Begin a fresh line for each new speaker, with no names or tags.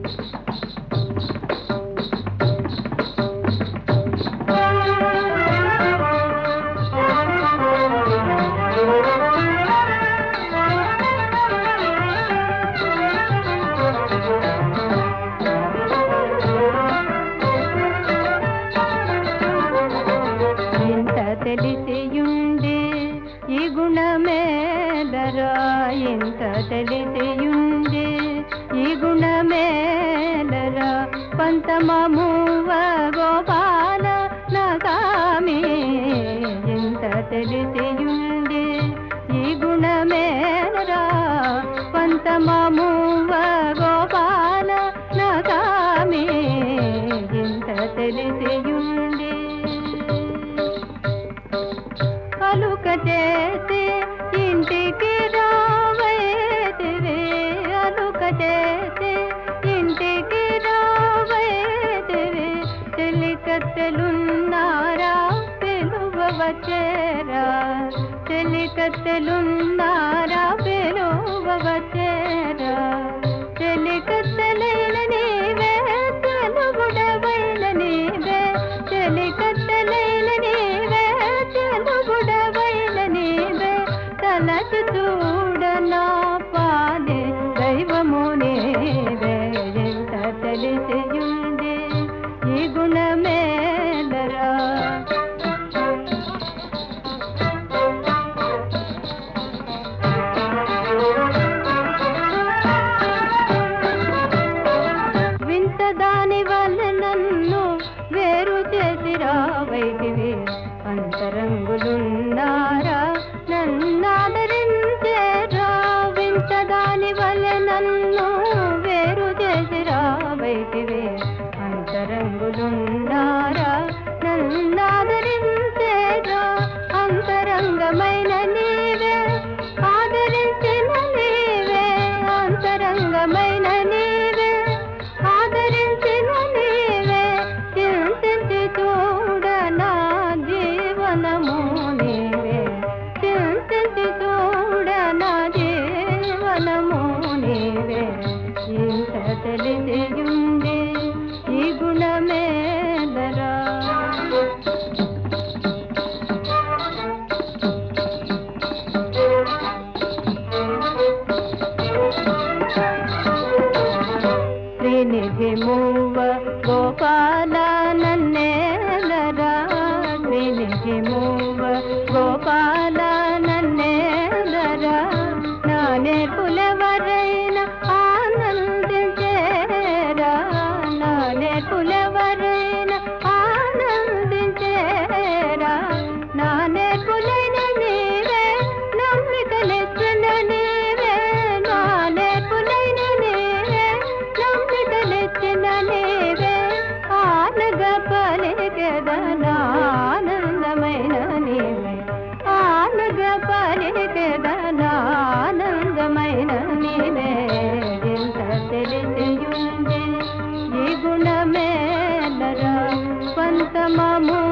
తెలిసియుండి ఈ గుణమేలరా ఇంత తెలిసియుండి ఈ గుణమేలరా పంతమమువ గోపాల నగామి ఇంత తెలిసియుండి ఈ గుణమేలరా పంతమమువ గోపాల నగామి ఇంత తెలిసియుండి అలుక చేసి ఇంటికి రావైతివి అలుక చేసి ఇంటికి రావైతివి చెలికత్తెలున్నారా పిలువవచ్చేరా చెలికత్తెలున్నారా పిలువవచ్చేరా చెలికత్తెలైన నీవే తెలుగుడవైన నీవే చెలికత్తెలైన నీవే తెలుగుడవైన నీవే తలచి చూడనా పాలే దైవము నీవే ఎంత తెలిసియుండి ఈ గుణమేలరా వింతదాని వల్ల నన్ను వేరు చేసి రావైతివి అంతరంగులున్నారా నన్నాదరించేరా వింతదాని వల్ల నన్ను వేరు చేసి రావైతివి అంతరంగులున్నారా నన్నాదరించేరా అంతరంగమైన నీవే ఆదరించిన నీవే అంతరంగమైన నీవే ఆదరించిన నీవే చింతించి చూడనా జీవనము నీవే చింతించి చూడనా జీవనము నీవే ఇంత తెలిసియుండి ఈ గుణమేలరా శ్రీనిధి మూవ గోపాల నన్నేలరా శ్రీనిధి మూవ గోపాల నన్నేలరా నా నేర్పులెవరైన ఆనందించేరా నా నేర్పులెవరైన ఆనందించేరా నా నేర్పులైన నీవే నమ్మికలిచ్చిన నీవే నా నేర్పులైన నీవే నమ్మికలిచ్చిన నీవే ఆనగ పలికెదనా ఆనందమైన నీవే ఆనగ పలికెదనా ఆనందమైన నీవే ఎంత తెలిసియుండి ఈ గుణమేలరా పంతమము